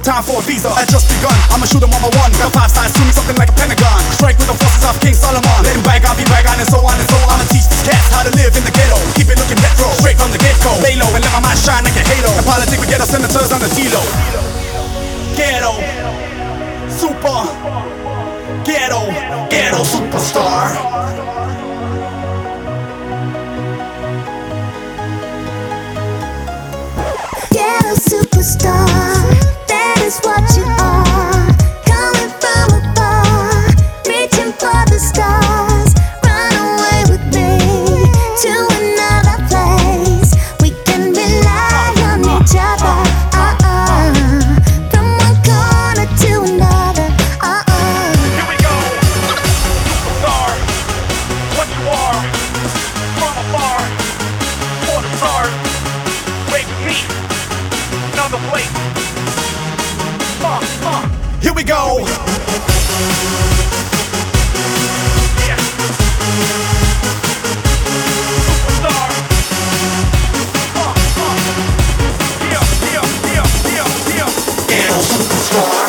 time for a visa. I just begun, I'ma shoot 'em one by one. Got 5 sides to me, something like a pentagon. Strike with the forces of King Solomon. Let him brag, I'll be bragging and so on and so on. I'ma teach these cats how to live in the ghetto. Keep it looking retro, straight from the get-go. Lay low and let my mind shine like a halo. In politics we get our senators on the D-Lo. Ghetto, super, ghetto superstar. Ghetto superstar, that is what you are. Coming from afar, reaching for the stars. Run away with me to another place. We can rely on each other. From one corner to another. Here we go. Superstar, what you are. From afar, for the stars. Wait with me. Another place. Here we go. Yeah. Superstar. Yeah. Ghetto superstar.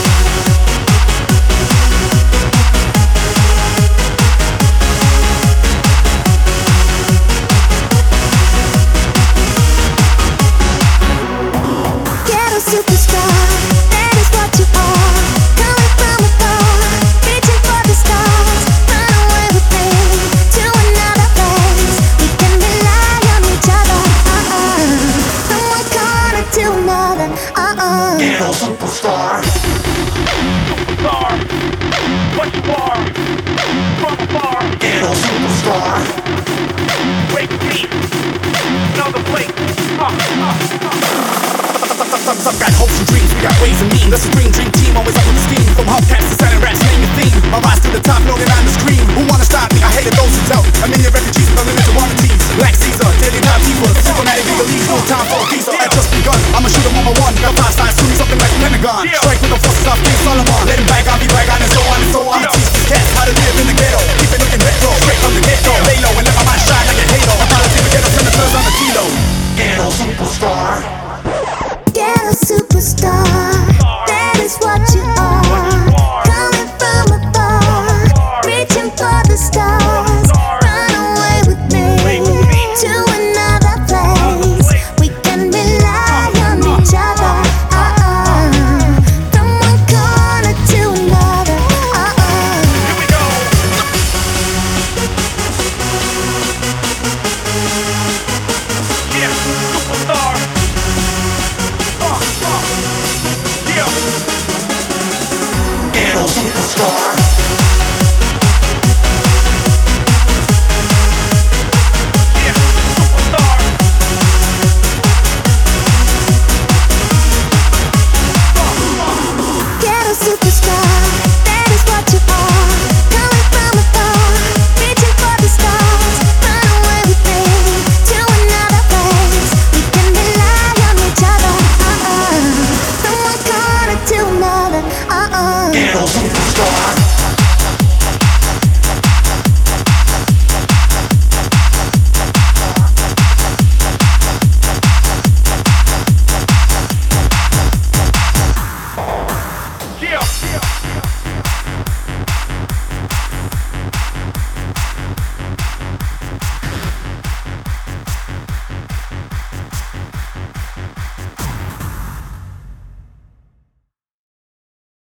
Ghetto superstar, that is what you are. Coming from afar, reaching for the stars. Run away with me to another place. We can rely on each other. From one corner to another. Ghetto superstar. Superstar, what you are. From afar, Ghetto superstar. wait with me. Another place. Some got hopes and dreams, we got ways and means. The Supreme Dream Team, always up with the scheme. From hubcaps to silent raps, name your theme. My rise to the top, know that I'm the scream. Who wanna stop me? I hated those who doubt. A million refugees with unlimited warranties. Black Caesar, daily top keeper. Systematic legalese, no time for a visa. I just begun, I'ma shoot 'em one by one. Got 5 sides to me, something like a pentagon. Strike with the forces of King Solomon. Let him brag, I'll be bragging and so on and so on. Teach these cats how to live in the ghetto.